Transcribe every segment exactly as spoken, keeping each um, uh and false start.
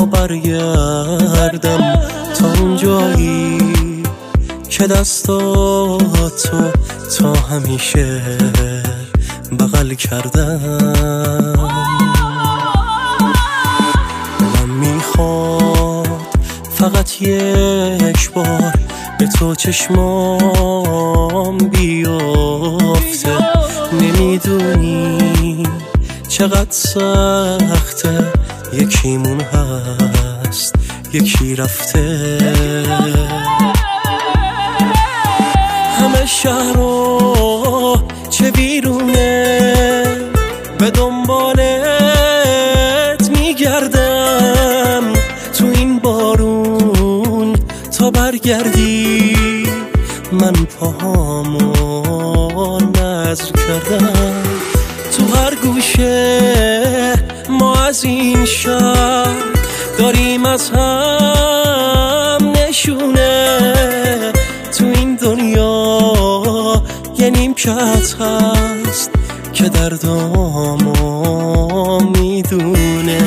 برگردم تا اون جایی که دستاتو تا همیشه بغل کردم. دلم میخواد فقط یک بار به تو چشمام بیافته. نمیدونی چقدر سخته، یکیمون هست یکی رفته. همه شهر رو چه بیرونه به دنبالت میگردم، تو این بارون تا برگردی من پاهامو نذر کردم. تو هر گوشه ما از این شهر داریم از هم نشونه. تو این دنیا یه نیمکت هست که دردامو میدونه.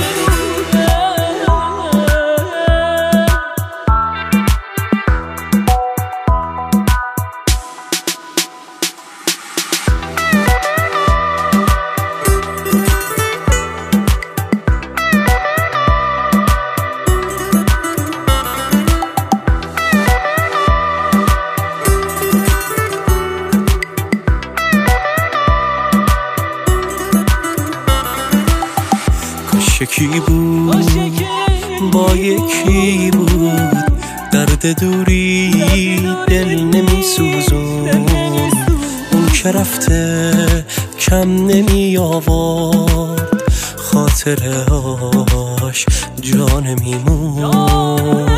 یکی بود با یکی بود، درد دوری دل نمی سوزون. اون که رفته کم نمی آورد، خاطره هاش جا نمیمون.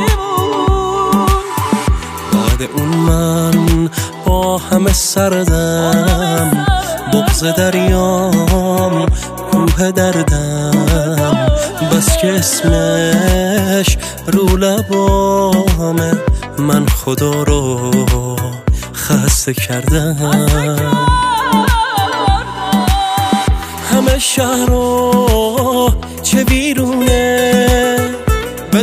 بعد اون من با همه سردم، بغض دریام کوه دردم، بس که اسمش رو لبامه من خدا رو خسته کردم. همه شهر رو چه بیرونه به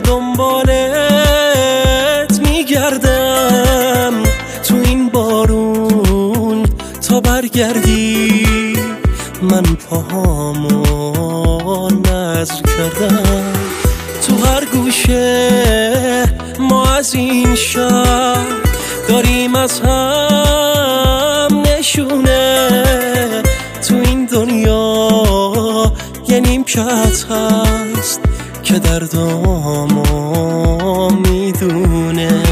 دنبالت میگردم، تو این بارون تا برگردی من پاهامو نذر کردم. تو هر گوشه ما از این شهر داریم از هم نشونه. تو این دنیا یه نیمکت هست که دردامو میدونه.